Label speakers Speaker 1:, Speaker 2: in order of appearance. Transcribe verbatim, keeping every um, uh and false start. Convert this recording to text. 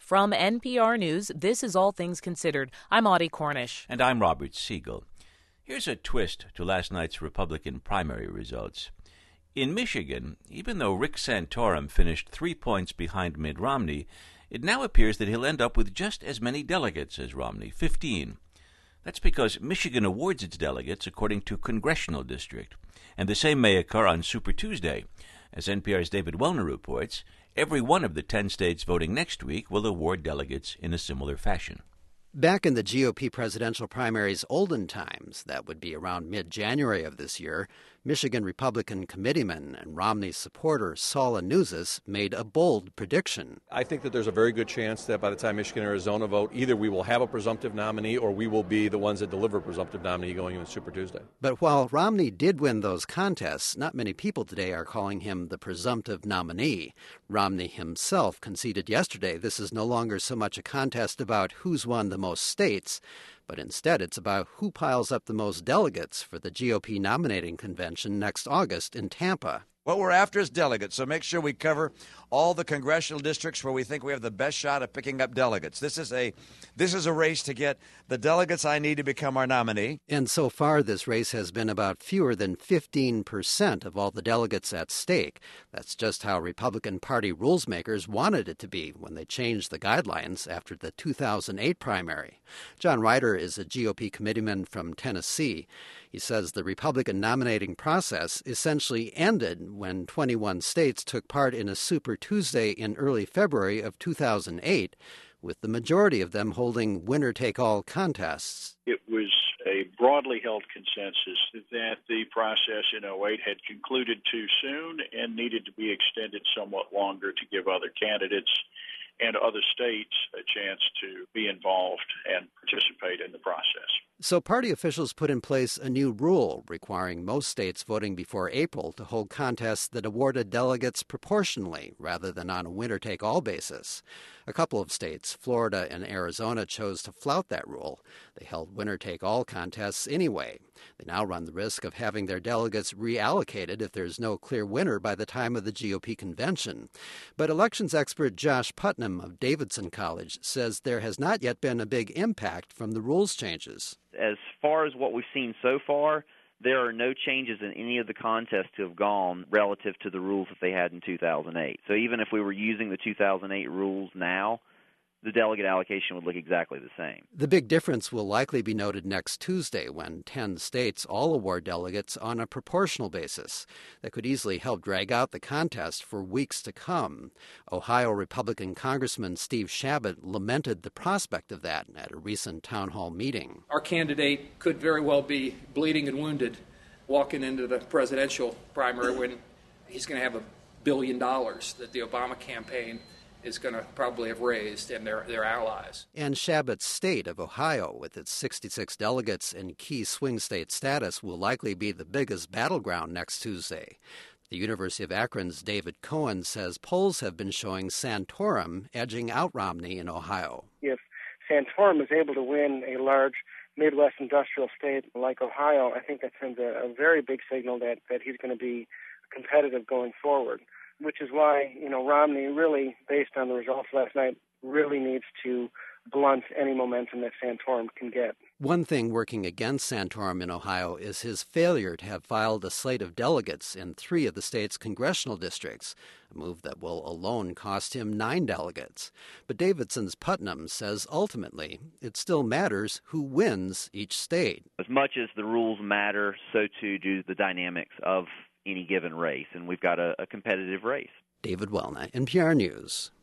Speaker 1: From N P R News, this is All Things Considered. I'm Audie Cornish.
Speaker 2: And I'm Robert Siegel. Here's a twist to last night's Republican primary results. In Michigan, even though Rick Santorum finished three points behind Mitt Romney, it now appears that he'll end up with just as many delegates as Romney, fifteen. That's because Michigan awards its delegates according to congressional district. And the same may occur on Super Tuesday. As N P R's David Wellner reports, every one of the ten states voting next week will award delegates in a similar fashion.
Speaker 3: Back in the G O P presidential primaries' olden times, that would be around mid-January of this year, Michigan Republican committeeman and Romney supporter Saul Anusis made a bold prediction.
Speaker 4: I think that there's a very good chance that by the time Michigan and Arizona vote, either we will have a presumptive nominee or we will be the ones that deliver a presumptive nominee going into Super Tuesday.
Speaker 3: But while Romney did win those contests, not many people today are calling him the presumptive nominee. Romney himself conceded yesterday this is no longer so much a contest about who's won the most states, but instead it's about who piles up the most delegates for the G O P nominating convention next August in Tampa.
Speaker 5: What we're after is delegates, so make sure we cover all the congressional districts where we think we have the best shot at picking up delegates. This is a this is a race to get the delegates I need to become our nominee.
Speaker 3: And so far, this race has been about fewer than fifteen percent of all the delegates at stake. That's just how Republican Party rules makers wanted it to be when they changed the guidelines after the two thousand eight primary. John Ryder is a G O P committeeman from Tennessee. He says the Republican nominating process essentially ended when twenty-one states took part in a Super Tuesday in early February of two thousand eight, with the majority of them holding winner-take-all contests.
Speaker 6: It was a broadly held consensus that the process in oh eight had concluded too soon and needed to be extended somewhat longer to give other candidates and other states a chance to be involved and participate in the process.
Speaker 3: So party officials put in place a new rule requiring most states voting before April to hold contests that awarded delegates proportionally rather than on a winner-take-all basis. A couple of states, Florida and Arizona, chose to flout that rule. They held winner-take-all contests anyway. They now run the risk of having their delegates reallocated if there's no clear winner by the time of the G O P convention. But elections expert Josh Putnam of Davidson College says there has not yet been a big impact from the rules changes.
Speaker 7: As far as what we've seen so far, there are no changes in any of the contests to have gone relative to the rules that they had in two thousand eight. So even if we were using the two thousand eight rules now, the delegate allocation would look exactly the same.
Speaker 3: The big difference will likely be noted next Tuesday when ten states all award delegates on a proportional basis. That could easily help drag out the contest for weeks to come. Ohio Republican Congressman Steve Chabot lamented the prospect of that at a recent town hall meeting.
Speaker 8: Our candidate could very well be bleeding and wounded walking into the presidential primary when he's going to have a billion dollars that the Obama campaign is going to probably have raised and their, their allies.
Speaker 3: And Chabot's state of Ohio, with its sixty-six delegates and key swing state status, will likely be the biggest battleground next Tuesday. The University of Akron's David Cohen says polls have been showing Santorum edging out Romney in Ohio.
Speaker 9: If Santorum is able to win a large Midwest industrial state like Ohio, I think that sends a, a very big signal that, that he's going to be competitive going forward, which is why, you know, Romney really, based on the results last night, really needs to blunt any momentum that Santorum can get.
Speaker 3: One thing working against Santorum in Ohio is his failure to have filed a slate of delegates in three of the state's congressional districts, a move that will alone cost him nine delegates. But Davidson's Putnam says ultimately it still matters who wins each state.
Speaker 7: As much as the rules matter, so too do the dynamics of any given race, and we've got a, a competitive race.
Speaker 3: David Wellner, N P R News.